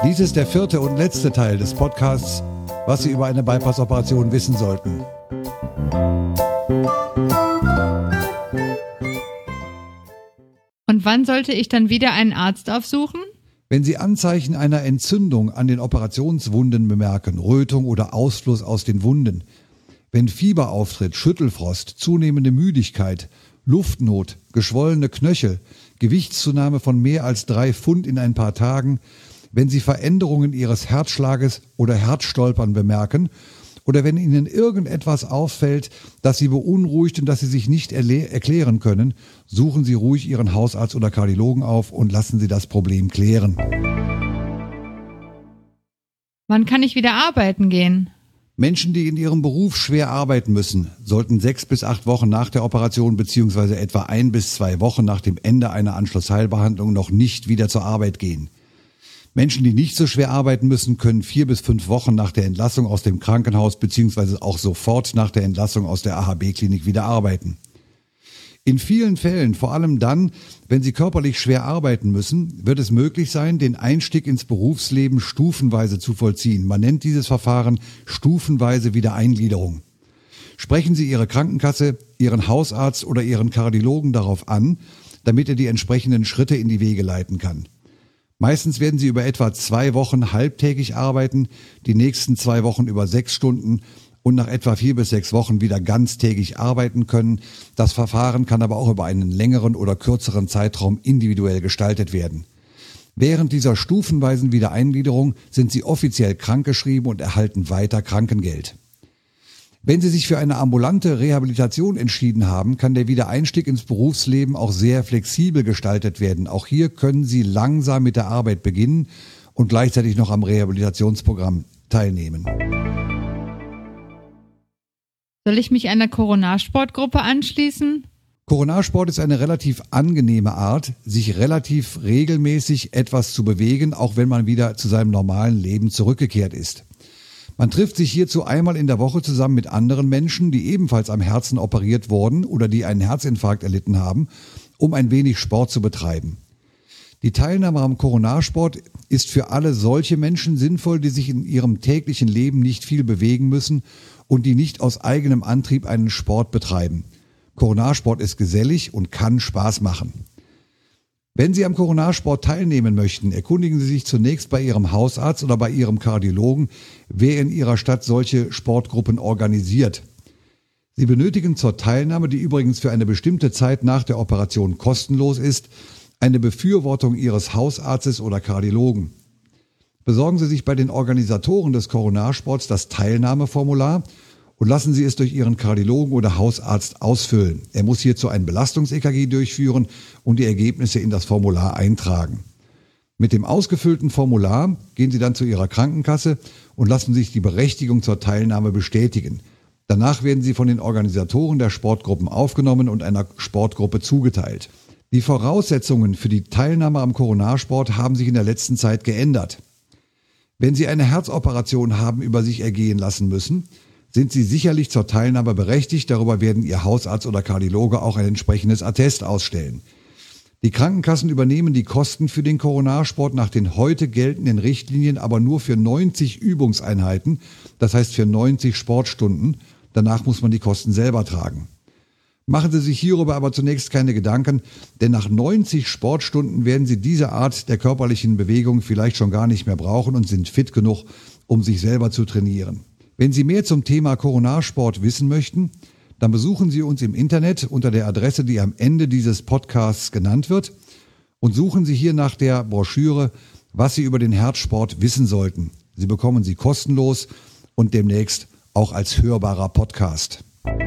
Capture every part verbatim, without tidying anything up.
Dies ist der vierte und letzte Teil des Podcasts, was Sie über eine Bypass-Operation wissen sollten. Und wann sollte ich dann wieder einen Arzt aufsuchen? Wenn Sie Anzeichen einer Entzündung an den Operationswunden bemerken, Rötung oder Ausfluss aus den Wunden, wenn Fieber auftritt, Schüttelfrost, zunehmende Müdigkeit, Luftnot, geschwollene Knöchel, Gewichtszunahme von mehr als drei Pfund in ein paar Tagen, wenn Sie Veränderungen Ihres Herzschlages oder Herzstolpern bemerken oder wenn Ihnen irgendetwas auffällt, das Sie beunruhigt und das Sie sich nicht erle- erklären können, suchen Sie ruhig Ihren Hausarzt oder Kardiologen auf und lassen Sie das Problem klären. Wann kann ich wieder arbeiten gehen? Menschen, die in ihrem Beruf schwer arbeiten müssen, sollten sechs bis acht Wochen nach der Operation bzw. etwa ein bis zwei Wochen nach dem Ende einer Anschlussheilbehandlung noch nicht wieder zur Arbeit gehen. Menschen, die nicht so schwer arbeiten müssen, können vier bis fünf Wochen nach der Entlassung aus dem Krankenhaus bzw. auch sofort nach der Entlassung aus der A H B-Klinik wieder arbeiten. In vielen Fällen, vor allem dann, wenn Sie körperlich schwer arbeiten müssen, wird es möglich sein, den Einstieg ins Berufsleben stufenweise zu vollziehen. Man nennt dieses Verfahren stufenweise Wiedereingliederung. Sprechen Sie Ihre Krankenkasse, Ihren Hausarzt oder Ihren Kardiologen darauf an, damit er die entsprechenden Schritte in die Wege leiten kann. Meistens werden Sie über etwa zwei Wochen halbtägig arbeiten, die nächsten zwei Wochen über sechs Stunden und nach etwa vier bis sechs Wochen wieder ganztägig arbeiten können. Das Verfahren kann aber auch über einen längeren oder kürzeren Zeitraum individuell gestaltet werden. Während dieser stufenweisen Wiedereingliederung sind Sie offiziell krankgeschrieben und erhalten weiter Krankengeld. Wenn Sie sich für eine ambulante Rehabilitation entschieden haben, kann der Wiedereinstieg ins Berufsleben auch sehr flexibel gestaltet werden. Auch hier können Sie langsam mit der Arbeit beginnen und gleichzeitig noch am Rehabilitationsprogramm teilnehmen. Soll ich mich einer Coronarsportgruppe anschließen? Coronarsport ist eine relativ angenehme Art, sich relativ regelmäßig etwas zu bewegen, auch wenn man wieder zu seinem normalen Leben zurückgekehrt ist. Man trifft sich hierzu einmal in der Woche zusammen mit anderen Menschen, die ebenfalls am Herzen operiert wurden oder die einen Herzinfarkt erlitten haben, um ein wenig Sport zu betreiben. Die Teilnahme am Coronarsport ist für alle solche Menschen sinnvoll, die sich in ihrem täglichen Leben nicht viel bewegen müssen und die nicht aus eigenem Antrieb einen Sport betreiben. Coronarsport ist gesellig und kann Spaß machen. Wenn Sie am Coronarsport teilnehmen möchten, erkundigen Sie sich zunächst bei Ihrem Hausarzt oder bei Ihrem Kardiologen, wer in Ihrer Stadt solche Sportgruppen organisiert. Sie benötigen zur Teilnahme, die übrigens für eine bestimmte Zeit nach der Operation kostenlos ist, eine Befürwortung Ihres Hausarztes oder Kardiologen. Besorgen Sie sich bei den Organisatoren des Coronarsports das Teilnahmeformular und lassen Sie es durch Ihren Kardiologen oder Hausarzt ausfüllen. Er muss hierzu ein Belastungs-E K G durchführen und die Ergebnisse in das Formular eintragen. Mit dem ausgefüllten Formular gehen Sie dann zu Ihrer Krankenkasse und lassen sich die Berechtigung zur Teilnahme bestätigen. Danach werden Sie von den Organisatoren der Sportgruppen aufgenommen und einer Sportgruppe zugeteilt. Die Voraussetzungen für die Teilnahme am Coronarsport haben sich in der letzten Zeit geändert. Wenn Sie eine Herzoperation haben über sich ergehen lassen müssen, sind Sie sicherlich zur Teilnahme berechtigt. Darüber werden Ihr Hausarzt oder Kardiologe auch ein entsprechendes Attest ausstellen. Die Krankenkassen übernehmen die Kosten für den Coronarsport nach den heute geltenden Richtlinien aber nur für neunzig Übungseinheiten, das heißt für neunzig Sportstunden. Danach muss man die Kosten selber tragen. Machen Sie sich hierüber aber zunächst keine Gedanken, denn nach neunzig Sportstunden werden Sie diese Art der körperlichen Bewegung vielleicht schon gar nicht mehr brauchen und sind fit genug, um sich selber zu trainieren. Wenn Sie mehr zum Thema Coronarsport wissen möchten, dann besuchen Sie uns im Internet unter der Adresse, die am Ende dieses Podcasts genannt wird, und suchen Sie hier nach der Broschüre, was Sie über den Herzsport wissen sollten. Sie bekommen sie kostenlos und demnächst auch als hörbarer Podcast.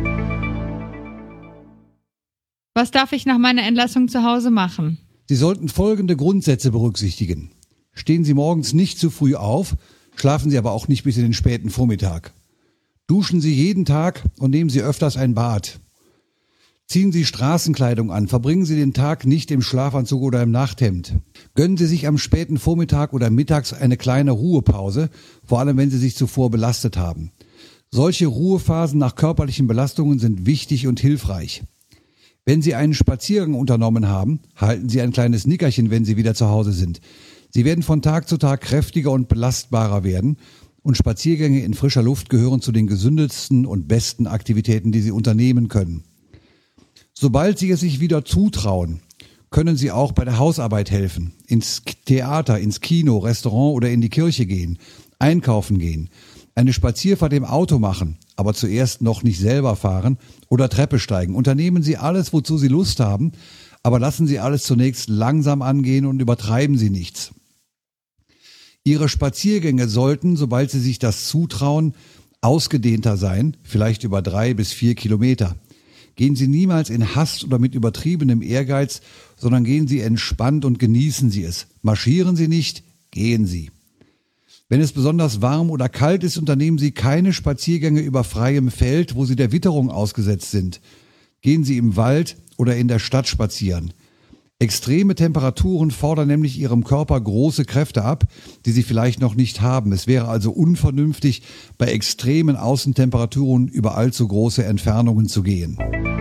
Was darf ich nach meiner Entlassung zu Hause machen? Sie sollten folgende Grundsätze berücksichtigen. Stehen Sie morgens nicht zu früh auf, schlafen Sie aber auch nicht bis in den späten Vormittag. Duschen Sie jeden Tag und nehmen Sie öfters ein Bad. Ziehen Sie Straßenkleidung an, verbringen Sie den Tag nicht im Schlafanzug oder im Nachthemd. Gönnen Sie sich am späten Vormittag oder mittags eine kleine Ruhepause, vor allem wenn Sie sich zuvor belastet haben. Solche Ruhephasen nach körperlichen Belastungen sind wichtig und hilfreich. Wenn Sie einen Spaziergang unternommen haben, halten Sie ein kleines Nickerchen, wenn Sie wieder zu Hause sind. Sie werden von Tag zu Tag kräftiger und belastbarer werden und Spaziergänge in frischer Luft gehören zu den gesündesten und besten Aktivitäten, die Sie unternehmen können. Sobald Sie es sich wieder zutrauen, können Sie auch bei der Hausarbeit helfen, ins Theater, ins Kino, Restaurant oder in die Kirche gehen, einkaufen gehen, eine Spazierfahrt im Auto machen, aber zuerst noch nicht selber fahren oder Treppe steigen. Unternehmen Sie alles, wozu Sie Lust haben, aber lassen Sie alles zunächst langsam angehen und übertreiben Sie nichts. Ihre Spaziergänge sollten, sobald Sie sich das zutrauen, ausgedehnter sein, vielleicht über drei bis vier Kilometer. Gehen Sie niemals in Hast oder mit übertriebenem Ehrgeiz, sondern gehen Sie entspannt und genießen Sie es. Marschieren Sie nicht, gehen Sie. Wenn es besonders warm oder kalt ist, unternehmen Sie keine Spaziergänge über freiem Feld, wo Sie der Witterung ausgesetzt sind. Gehen Sie im Wald oder in der Stadt spazieren. Extreme Temperaturen fordern nämlich Ihrem Körper große Kräfte ab, die Sie vielleicht noch nicht haben. Es wäre also unvernünftig, bei extremen Außentemperaturen über allzu große Entfernungen zu gehen.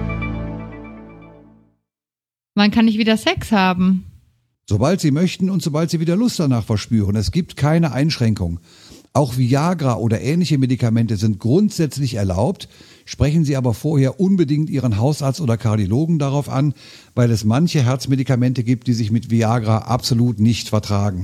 Wann kann ich wieder Sex haben? Sobald Sie möchten und sobald Sie wieder Lust danach verspüren. Es gibt keine Einschränkung. Auch Viagra oder ähnliche Medikamente sind grundsätzlich erlaubt. Sprechen Sie aber vorher unbedingt Ihren Hausarzt oder Kardiologen darauf an, weil es manche Herzmedikamente gibt, die sich mit Viagra absolut nicht vertragen.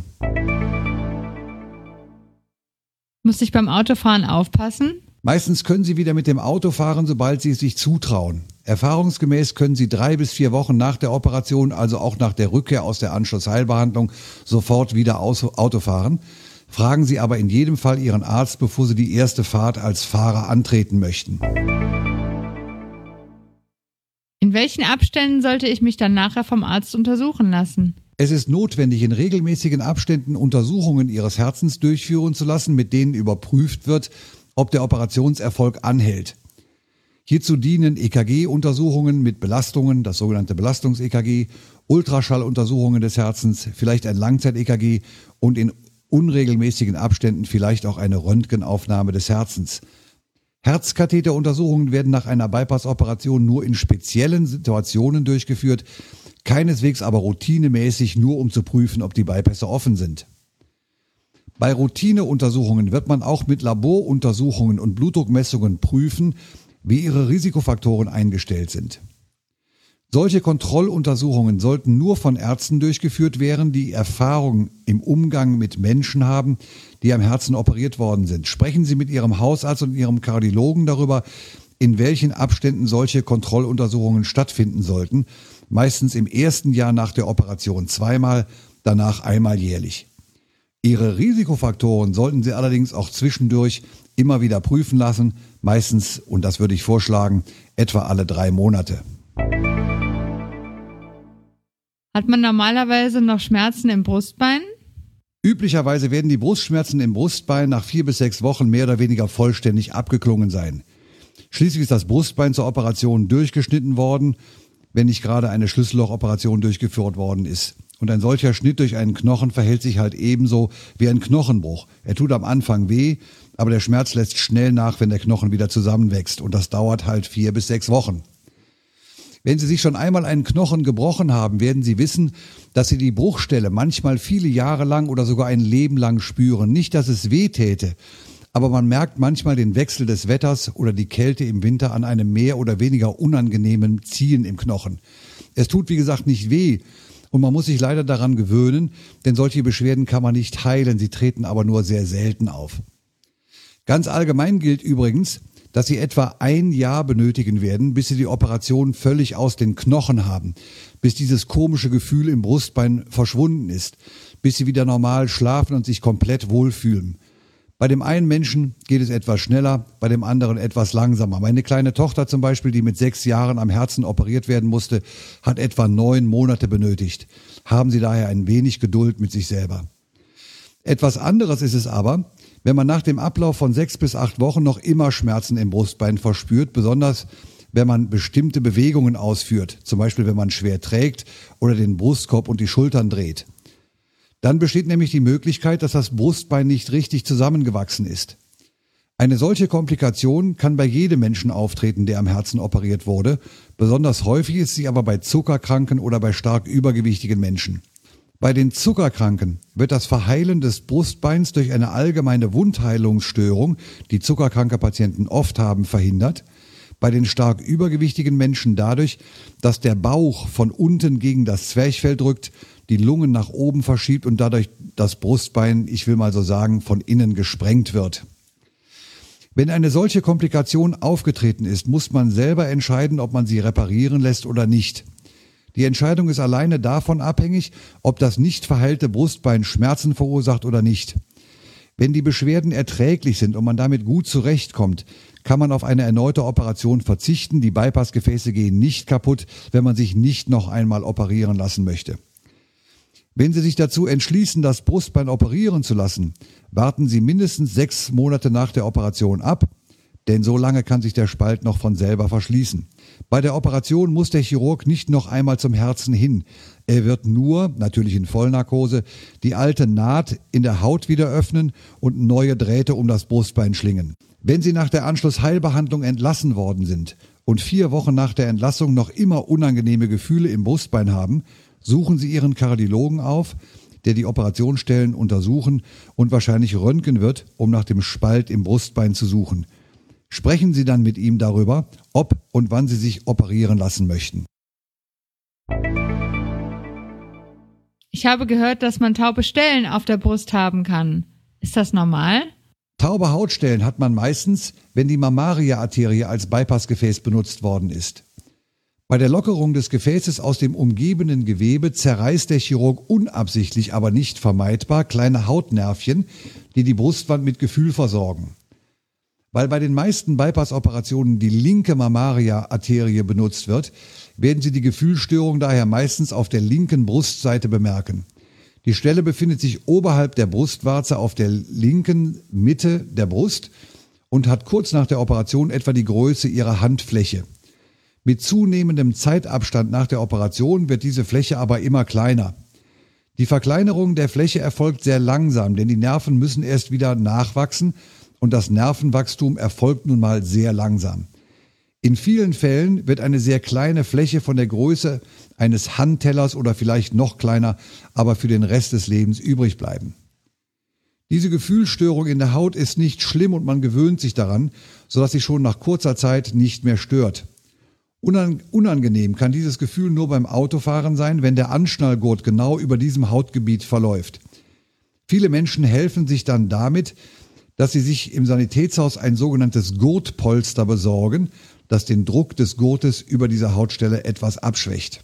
Muss ich beim Autofahren aufpassen? Meistens können Sie wieder mit dem Auto fahren, sobald Sie es sich zutrauen. Erfahrungsgemäß können Sie drei bis vier Wochen nach der Operation, also auch nach der Rückkehr aus der Anschlussheilbehandlung, sofort wieder Auto fahren. Fragen Sie aber in jedem Fall Ihren Arzt, bevor Sie die erste Fahrt als Fahrer antreten möchten. In welchen Abständen sollte ich mich dann nachher vom Arzt untersuchen lassen? Es ist notwendig, in regelmäßigen Abständen Untersuchungen Ihres Herzens durchführen zu lassen, mit denen überprüft wird, ob der Operationserfolg anhält. Hierzu dienen E K G-Untersuchungen mit Belastungen, das sogenannte Belastungs-E K G, Ultraschalluntersuchungen des Herzens, vielleicht ein Langzeit-E K G und in unregelmäßigen Abständen vielleicht auch eine Röntgenaufnahme des Herzens. Herzkatheteruntersuchungen werden nach einer Bypass-Operation nur in speziellen Situationen durchgeführt, keineswegs aber routinemäßig, nur um zu prüfen, ob die Bypässe offen sind. Bei Routineuntersuchungen wird man auch mit Laboruntersuchungen und Blutdruckmessungen prüfen, wie ihre Risikofaktoren eingestellt sind. Solche Kontrolluntersuchungen sollten nur von Ärzten durchgeführt werden, die Erfahrung im Umgang mit Menschen haben, die am Herzen operiert worden sind. Sprechen Sie mit Ihrem Hausarzt und Ihrem Kardiologen darüber, in welchen Abständen solche Kontrolluntersuchungen stattfinden sollten. Meistens im ersten Jahr nach der Operation zweimal, danach einmal jährlich. Ihre Risikofaktoren sollten Sie allerdings auch zwischendurch immer wieder prüfen lassen, meistens, und das würde ich vorschlagen, etwa alle drei Monate. Hat man normalerweise noch Schmerzen im Brustbein? Üblicherweise werden die Brustschmerzen im Brustbein nach vier bis sechs Wochen mehr oder weniger vollständig abgeklungen sein. Schließlich ist das Brustbein zur Operation durchgeschnitten worden, wenn nicht gerade eine Schlüssellochoperation durchgeführt worden ist. Und ein solcher Schnitt durch einen Knochen verhält sich halt ebenso wie ein Knochenbruch. Er tut am Anfang weh, aber der Schmerz lässt schnell nach, wenn der Knochen wieder zusammenwächst. Und das dauert halt vier bis sechs Wochen. Wenn Sie sich schon einmal einen Knochen gebrochen haben, werden Sie wissen, dass Sie die Bruchstelle manchmal viele Jahre lang oder sogar ein Leben lang spüren. Nicht, dass es weh täte, aber man merkt manchmal den Wechsel des Wetters oder die Kälte im Winter an einem mehr oder weniger unangenehmen Ziehen im Knochen. Es tut, wie gesagt, nicht weh und man muss sich leider daran gewöhnen, denn solche Beschwerden kann man nicht heilen, sie treten aber nur sehr selten auf. Ganz allgemein gilt übrigens, dass Sie etwa ein Jahr benötigen werden, bis Sie die Operation völlig aus den Knochen haben, bis dieses komische Gefühl im Brustbein verschwunden ist, bis Sie wieder normal schlafen und sich komplett wohlfühlen. Bei dem einen Menschen geht es etwas schneller, bei dem anderen etwas langsamer. Meine kleine Tochter zum Beispiel, die mit sechs Jahren am Herzen operiert werden musste, hat etwa neun Monate benötigt. Haben Sie daher ein wenig Geduld mit sich selber. Etwas anderes ist es aber, wenn man nach dem Ablauf von sechs bis acht Wochen noch immer Schmerzen im Brustbein verspürt, besonders wenn man bestimmte Bewegungen ausführt, zum Beispiel wenn man schwer trägt oder den Brustkorb und die Schultern dreht. Dann besteht nämlich die Möglichkeit, dass das Brustbein nicht richtig zusammengewachsen ist. Eine solche Komplikation kann bei jedem Menschen auftreten, der am Herzen operiert wurde. Besonders häufig ist sie aber bei Zuckerkranken oder bei stark übergewichtigen Menschen. Bei den Zuckerkranken wird das Verheilen des Brustbeins durch eine allgemeine Wundheilungsstörung, die zuckerkranke Patienten oft haben, verhindert. Bei den stark übergewichtigen Menschen dadurch, dass der Bauch von unten gegen das Zwerchfell drückt, die Lungen nach oben verschiebt und dadurch das Brustbein, ich will mal so sagen, von innen gesprengt wird. Wenn eine solche Komplikation aufgetreten ist, muss man selber entscheiden, ob man sie reparieren lässt oder nicht. Die Entscheidung ist alleine davon abhängig, ob das nicht verheilte Brustbein Schmerzen verursacht oder nicht. Wenn die Beschwerden erträglich sind und man damit gut zurechtkommt, kann man auf eine erneute Operation verzichten. Die Bypassgefäße gehen nicht kaputt, wenn man sich nicht noch einmal operieren lassen möchte. Wenn Sie sich dazu entschließen, das Brustbein operieren zu lassen, warten Sie mindestens sechs Monate nach der Operation ab, denn so lange kann sich der Spalt noch von selber verschließen. Bei der Operation muss der Chirurg nicht noch einmal zum Herzen hin. Er wird nur, natürlich in Vollnarkose, die alte Naht in der Haut wieder öffnen und neue Drähte um das Brustbein schlingen. Wenn Sie nach der Anschlussheilbehandlung entlassen worden sind und vier Wochen nach der Entlassung noch immer unangenehme Gefühle im Brustbein haben, suchen Sie Ihren Kardiologen auf, der die Operationsstellen untersuchen und wahrscheinlich röntgen wird, um nach dem Spalt im Brustbein zu suchen. Sprechen Sie dann mit ihm darüber, ob und wann Sie sich operieren lassen möchten. Ich habe gehört, dass man taube Stellen auf der Brust haben kann. Ist das normal? Taube Hautstellen hat man meistens, wenn die Mammaria-Arterie als Bypassgefäß benutzt worden ist. Bei der Lockerung des Gefäßes aus dem umgebenden Gewebe zerreißt der Chirurg unabsichtlich, aber nicht vermeidbar, kleine Hautnervchen, die die Brustwand mit Gefühl versorgen. Weil bei den meisten Bypass-Operationen die linke Mammaria-Arterie benutzt wird, werden Sie die Gefühlsstörung daher meistens auf der linken Brustseite bemerken. Die Stelle befindet sich oberhalb der Brustwarze auf der linken Mitte der Brust und hat kurz nach der Operation etwa die Größe Ihrer Handfläche. Mit zunehmendem Zeitabstand nach der Operation wird diese Fläche aber immer kleiner. Die Verkleinerung der Fläche erfolgt sehr langsam, denn die Nerven müssen erst wieder nachwachsen und das Nervenwachstum erfolgt nun mal sehr langsam. In vielen Fällen wird eine sehr kleine Fläche von der Größe eines Handtellers oder vielleicht noch kleiner, aber für den Rest des Lebens übrig bleiben. Diese Gefühlsstörung in der Haut ist nicht schlimm und man gewöhnt sich daran, sodass sie schon nach kurzer Zeit nicht mehr stört. Unangenehm kann dieses Gefühl nur beim Autofahren sein, wenn der Anschnallgurt genau über diesem Hautgebiet verläuft. Viele Menschen helfen sich dann damit, dass sie sich im Sanitätshaus ein sogenanntes Gurtpolster besorgen, das den Druck des Gurtes über diese Hautstelle etwas abschwächt.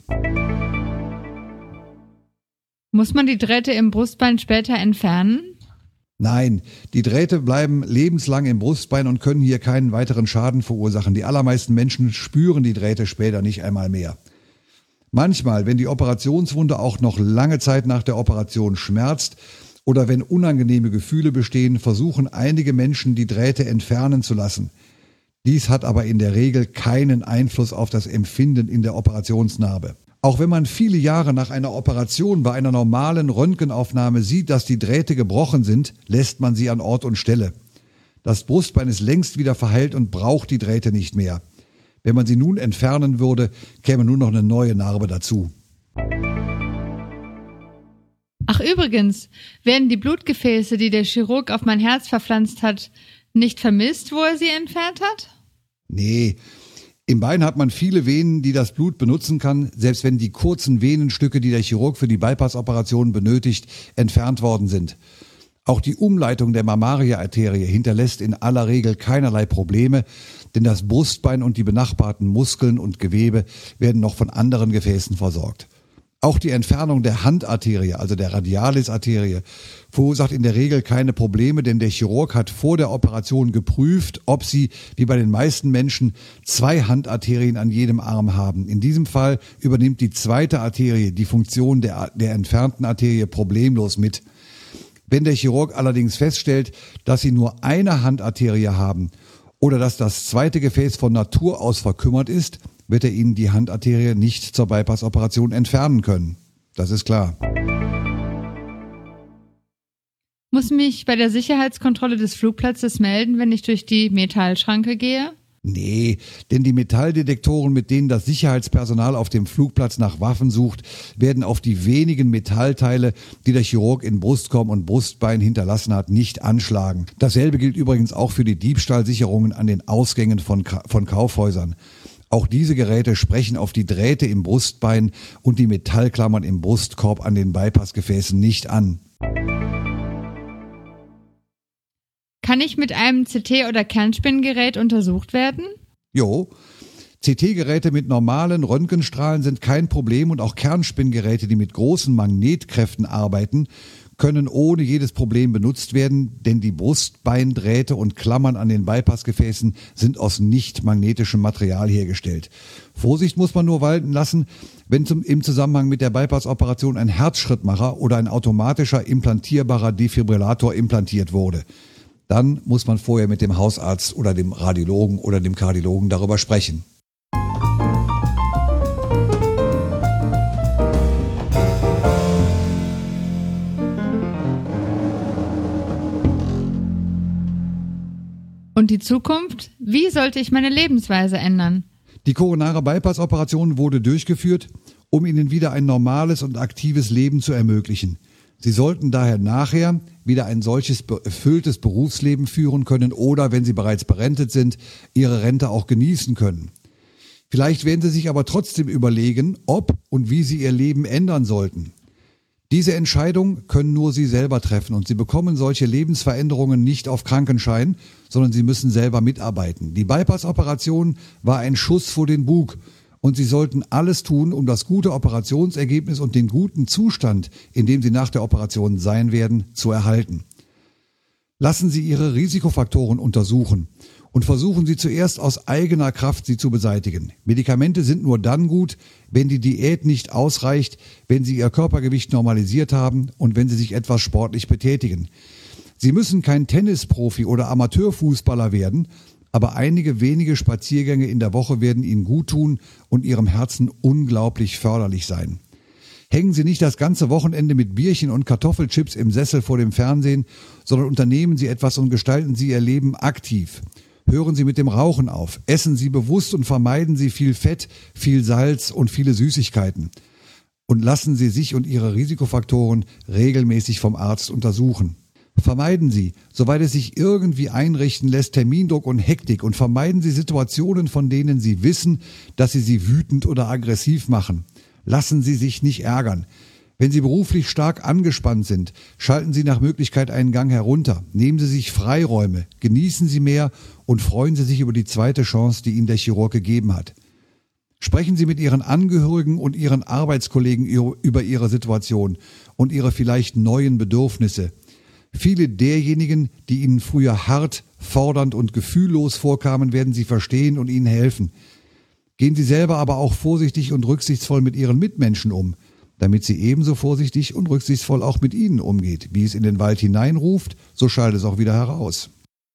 Muss man die Drähte im Brustbein später entfernen? Nein, die Drähte bleiben lebenslang im Brustbein und können hier keinen weiteren Schaden verursachen. Die allermeisten Menschen spüren die Drähte später nicht einmal mehr. Manchmal, wenn die Operationswunde auch noch lange Zeit nach der Operation schmerzt oder wenn unangenehme Gefühle bestehen, versuchen einige Menschen, die Drähte entfernen zu lassen. Dies hat aber in der Regel keinen Einfluss auf das Empfinden in der Operationsnarbe. Auch wenn man viele Jahre nach einer Operation bei einer normalen Röntgenaufnahme sieht, dass die Drähte gebrochen sind, lässt man sie an Ort und Stelle. Das Brustbein ist längst wieder verheilt und braucht die Drähte nicht mehr. Wenn man sie nun entfernen würde, käme nur noch eine neue Narbe dazu. Ach übrigens, werden die Blutgefäße, die der Chirurg auf mein Herz verpflanzt hat, nicht vermisst, wo er sie entfernt hat? Nee. Im Bein hat man viele Venen, die das Blut benutzen kann, selbst wenn die kurzen Venenstücke, die der Chirurg für die Bypass-Operation benötigt, entfernt worden sind. Auch die Umleitung der Mammaria-Arterie hinterlässt in aller Regel keinerlei Probleme, denn das Brustbein und die benachbarten Muskeln und Gewebe werden noch von anderen Gefäßen versorgt. Auch die Entfernung der Handarterie, also der Radialis-Arterie, verursacht in der Regel keine Probleme, denn der Chirurg hat vor der Operation geprüft, ob sie, wie bei den meisten Menschen, zwei Handarterien an jedem Arm haben. In diesem Fall übernimmt die zweite Arterie die Funktion der, der entfernten Arterie problemlos mit. Wenn der Chirurg allerdings feststellt, dass sie nur eine Handarterie haben oder dass das zweite Gefäß von Natur aus verkümmert ist, wird er Ihnen die Handarterie nicht zur Bypass-Operation entfernen können. Das ist klar. Muss mich bei der Sicherheitskontrolle des Flugplatzes melden, wenn ich durch die Metallschranke gehe? Nee, denn die Metalldetektoren, mit denen das Sicherheitspersonal auf dem Flugplatz nach Waffen sucht, werden auf die wenigen Metallteile, die der Chirurg in Brustkorb und Brustbein hinterlassen hat, nicht anschlagen. Dasselbe gilt übrigens auch für die Diebstahlsicherungen an den Ausgängen von, von Kaufhäusern. Auch diese Geräte sprechen auf die Drähte im Brustbein und die Metallklammern im Brustkorb an den Bypassgefäßen nicht an. Kann ich mit einem C T- oder Kernspingerät untersucht werden? Jo, C T-Geräte mit normalen Röntgenstrahlen sind kein Problem und auch Kernspingeräte, die mit großen Magnetkräften arbeiten, können ohne jedes Problem benutzt werden, denn die Brustbeindrähte und Klammern an den Bypassgefäßen sind aus nicht magnetischem Material hergestellt. Vorsicht muss man nur walten lassen, wenn zum, im Zusammenhang mit der Bypassoperation ein Herzschrittmacher oder ein automatischer implantierbarer Defibrillator implantiert wurde. Dann muss man vorher mit dem Hausarzt oder dem Radiologen oder dem Kardiologen darüber sprechen. Und die Zukunft? Wie sollte ich meine Lebensweise ändern? Die koronare Bypass-Operation wurde durchgeführt, um Ihnen wieder ein normales und aktives Leben zu ermöglichen. Sie sollten daher nachher wieder ein solches erfülltes Berufsleben führen können oder, wenn Sie bereits berentet sind, Ihre Rente auch genießen können. Vielleicht werden Sie sich aber trotzdem überlegen, ob und wie Sie Ihr Leben ändern sollten. Diese Entscheidung können nur Sie selber treffen und Sie bekommen solche Lebensveränderungen nicht auf Krankenschein, sondern Sie müssen selber mitarbeiten. Die Bypass-Operation war ein Schuss vor den Bug. Und Sie sollten alles tun, um das gute Operationsergebnis und den guten Zustand, in dem Sie nach der Operation sein werden, zu erhalten. Lassen Sie Ihre Risikofaktoren untersuchen und versuchen Sie zuerst aus eigener Kraft, sie zu beseitigen. Medikamente sind nur dann gut, wenn die Diät nicht ausreicht, wenn Sie Ihr Körpergewicht normalisiert haben und wenn Sie sich etwas sportlich betätigen. Sie müssen kein Tennisprofi oder Amateurfußballer werden, aber einige wenige Spaziergänge in der Woche werden Ihnen gut tun und Ihrem Herzen unglaublich förderlich sein. Hängen Sie nicht das ganze Wochenende mit Bierchen und Kartoffelchips im Sessel vor dem Fernsehen, sondern unternehmen Sie etwas und gestalten Sie Ihr Leben aktiv. Hören Sie mit dem Rauchen auf, essen Sie bewusst und vermeiden Sie viel Fett, viel Salz und viele Süßigkeiten. Und lassen Sie sich und Ihre Risikofaktoren regelmäßig vom Arzt untersuchen. Vermeiden Sie, soweit es sich irgendwie einrichten lässt, Termindruck und Hektik und vermeiden Sie Situationen, von denen Sie wissen, dass sie Sie wütend oder aggressiv machen. Lassen Sie sich nicht ärgern. Wenn Sie beruflich stark angespannt sind, schalten Sie nach Möglichkeit einen Gang herunter. Nehmen Sie sich Freiräume, genießen Sie mehr und freuen Sie sich über die zweite Chance, die Ihnen der Chirurg gegeben hat. Sprechen Sie mit Ihren Angehörigen und Ihren Arbeitskollegen über Ihre Situation und Ihre vielleicht neuen Bedürfnisse. Viele derjenigen, die Ihnen früher hart, fordernd und gefühllos vorkamen, werden Sie verstehen und Ihnen helfen. Gehen Sie selber aber auch vorsichtig und rücksichtsvoll mit Ihren Mitmenschen um, damit sie ebenso vorsichtig und rücksichtsvoll auch mit Ihnen umgeht. Wie es in den Wald hineinruft, so schallt es auch wieder heraus.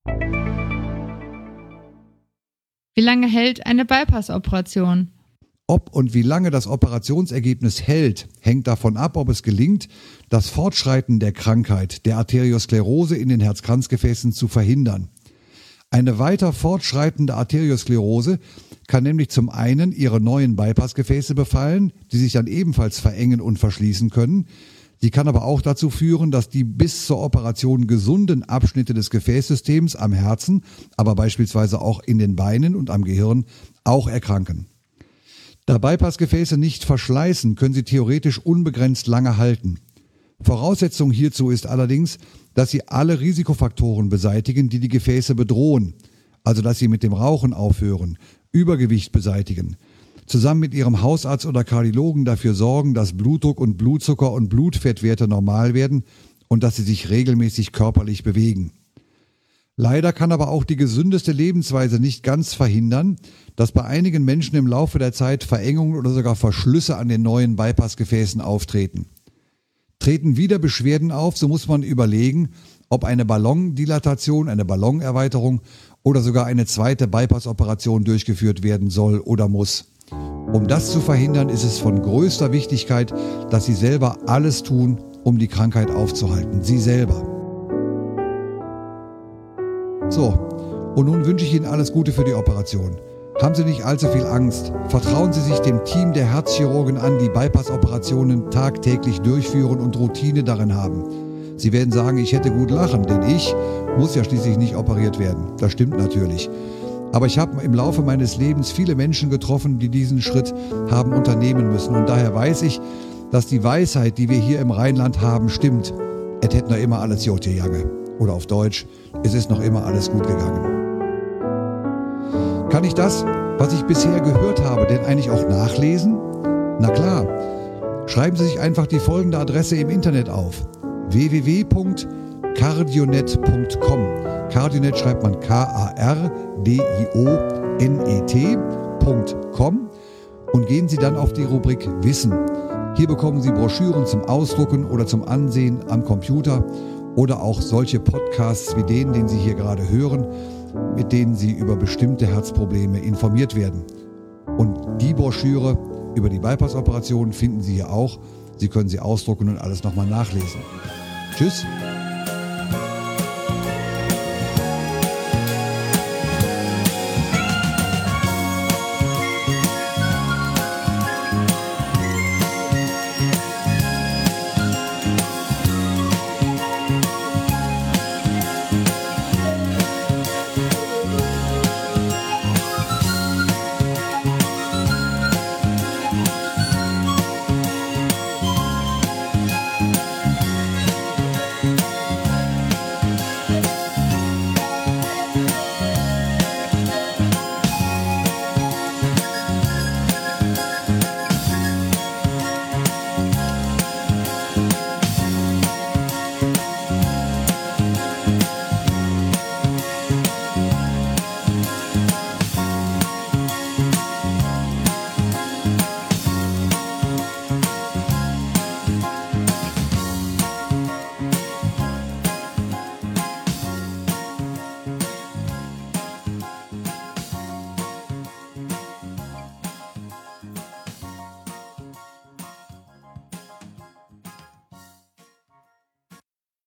Wie lange hält eine Bypass-Operation? Ob und wie lange das Operationsergebnis hält, hängt davon ab, ob es gelingt, das Fortschreiten der Krankheit, der Arteriosklerose in den Herzkranzgefäßen zu verhindern. Eine weiter fortschreitende Arteriosklerose kann nämlich zum einen ihre neuen Bypassgefäße befallen, die sich dann ebenfalls verengen und verschließen können. Sie kann aber auch dazu führen, dass die bis zur Operation gesunden Abschnitte des Gefäßsystems am Herzen, aber beispielsweise auch in den Beinen und am Gehirn auch erkranken. Da Bypassgefäße nicht verschleißen, können sie theoretisch unbegrenzt lange halten. Voraussetzung hierzu ist allerdings, dass sie alle Risikofaktoren beseitigen, die die Gefäße bedrohen. Also dass sie mit dem Rauchen aufhören, Übergewicht beseitigen, zusammen mit ihrem Hausarzt oder Kardiologen dafür sorgen, dass Blutdruck und Blutzucker und Blutfettwerte normal werden und dass sie sich regelmäßig körperlich bewegen. Leider kann aber auch die gesündeste Lebensweise nicht ganz verhindern, dass bei einigen Menschen im Laufe der Zeit Verengungen oder sogar Verschlüsse an den neuen Bypassgefäßen auftreten. Treten wieder Beschwerden auf, so muss man überlegen, ob eine Ballondilatation, eine Ballonerweiterung oder sogar eine zweite Bypassoperation durchgeführt werden soll oder muss. Um das zu verhindern, ist es von größter Wichtigkeit, dass Sie selber alles tun, um die Krankheit aufzuhalten. Sie selber. So, Und nun wünsche ich Ihnen alles Gute für die Operation. Haben Sie nicht allzu viel Angst. Vertrauen Sie sich dem Team der Herzchirurgen an, die Bypass-Operationen tagtäglich durchführen und Routine darin haben. Sie werden sagen, ich hätte gut lachen, denn ich muss ja schließlich nicht operiert werden. Das stimmt natürlich. Aber ich habe im Laufe meines Lebens viele Menschen getroffen, die diesen Schritt haben unternehmen müssen. Und daher weiß ich, dass die Weisheit, die wir hier im Rheinland haben, stimmt. Es hätte noch immer alles gut gegangen. Oder auf Deutsch, es ist noch immer alles gut gegangen. Kann ich das, was ich bisher gehört habe, denn eigentlich auch nachlesen? Na klar. Schreiben Sie sich einfach die folgende Adresse im Internet auf: w w w punkt cardionet punkt com. Cardionet schreibt man K A R D I O N E T punkt com und gehen Sie dann auf die Rubrik Wissen. Hier bekommen Sie Broschüren zum Ausdrucken oder zum Ansehen am Computer oder auch solche Podcasts wie den, den Sie hier gerade hören, mit denen Sie über bestimmte Herzprobleme informiert werden. Und die Broschüre über die Bypass-Operation finden Sie hier auch. Sie können sie ausdrucken und alles nochmal nachlesen. Tschüss.